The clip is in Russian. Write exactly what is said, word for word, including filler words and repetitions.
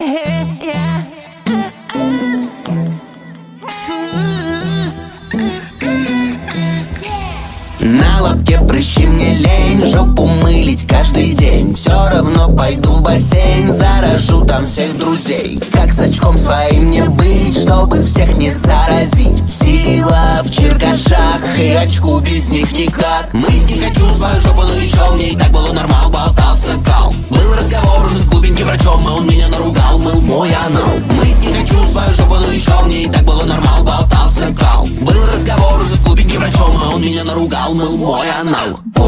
На лобке прыщи, мне лень жопу мылить каждый день. Все равно пойду в бассейн, заражу там всех друзей. Как с очком своим не быть, чтобы всех не заразить. Сила в черкашах, и очку без них никак. Мыть не хочу свою жопу, ну и чё, мне и так было нормал, болтался кал. Был разговор уже с глупеньким врачом, и он меня наругал, мыл мой анал. Мыть не хочу свою жопу, ну и чё, мне и так было нормал, болтался кал. Был разговор уже с глупеньким врачом, и он меня наругал, мыл мой анал.